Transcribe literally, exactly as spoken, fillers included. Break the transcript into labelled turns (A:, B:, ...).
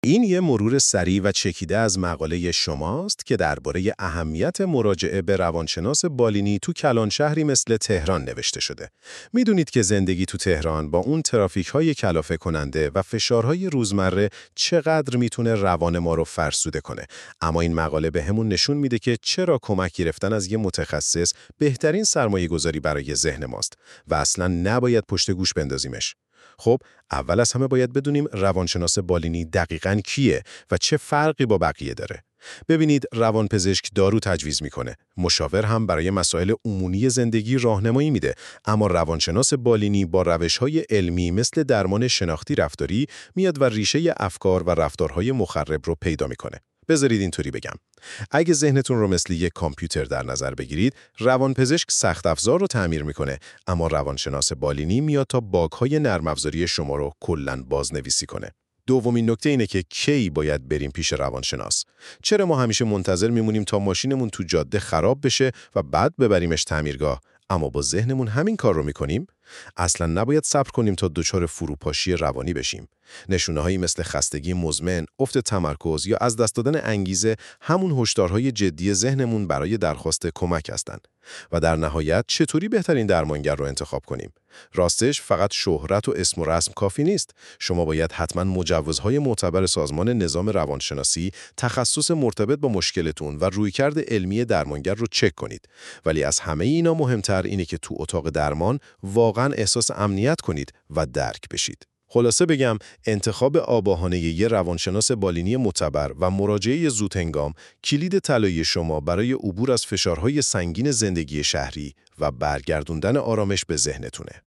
A: این یه مرور سریع و چکیده از مقاله شماست که درباره اهمیت مراجعه به روانشناس بالینی تو کلان شهری مثل تهران نوشته شده. میدونید که زندگی تو تهران با اون ترافیک‌های کلافه کننده و فشارهای روزمره چقدر میتونه روان ما رو فرسوده کنه. اما این مقاله به همون نشون میده که چرا کمک گرفتن از یه متخصص بهترین سرمایه‌گذاری برای ذهن ماست و اصلاً نباید پشت گوش بندازیمش. خب، اول از همه باید بدونیم روانشناس بالینی دقیقاً کیه و چه فرقی با بقیه داره. ببینید، روانپزشک دارو تجویز میکنه، مشاور هم برای مسائل عمومی زندگی راهنمایی میده، اما روانشناس بالینی با روش‌های علمی مثل درمان شناختی رفتاری میاد و ریشه افکار و رفتارهای مخرب رو پیدا میکنه. بذارید اینطوری بگم. اگه ذهنتون رو مثل یک کامپیوتر در نظر بگیرید، روانپزشک سخت افزار رو تعمیر میکنه، اما روانشناس بالینی میاد تا باگ‌های نرم افزاری شما رو کلاً بازنویسی کنه. دومین نکته اینه که کی باید بریم پیش روانشناس. چرا ما همیشه منتظر میمونیم تا ماشینمون تو جاده خراب بشه و بعد ببریمش تعمیرگاه، اما با ذهنمون همین کار رو میکنیم؟ اصلا نباید صبر کنیم تا دچار فروپاشی روانی بشیم. نشونه‌هایی مثل خستگی مزمن، افت تمرکز یا از دست دادن انگیزه همون هشدارهای جدی ذهنمون برای درخواست کمک هستند. و در نهایت چطوری بهترین درمانگر رو انتخاب کنیم؟ راستش فقط شهرت و اسم و رسم کافی نیست. شما باید حتما مجوزهای معتبر سازمان نظام روانشناسی، تخصص مرتبط با مشکلتون و رویکرد علمی درمانگر رو چک کنید. ولی از همه اینا مهمتر اینه که تو اتاق درمان واقعا احساس امنیت کنید و درک بشید. خلاصه بگم، انتخاب آگاهانه یه روانشناس بالینی معتبر و مراجعه زودهنگام کلید طلایی شما برای عبور از فشارهای سنگین زندگی شهری و برگردوندن آرامش به ذهنتونه.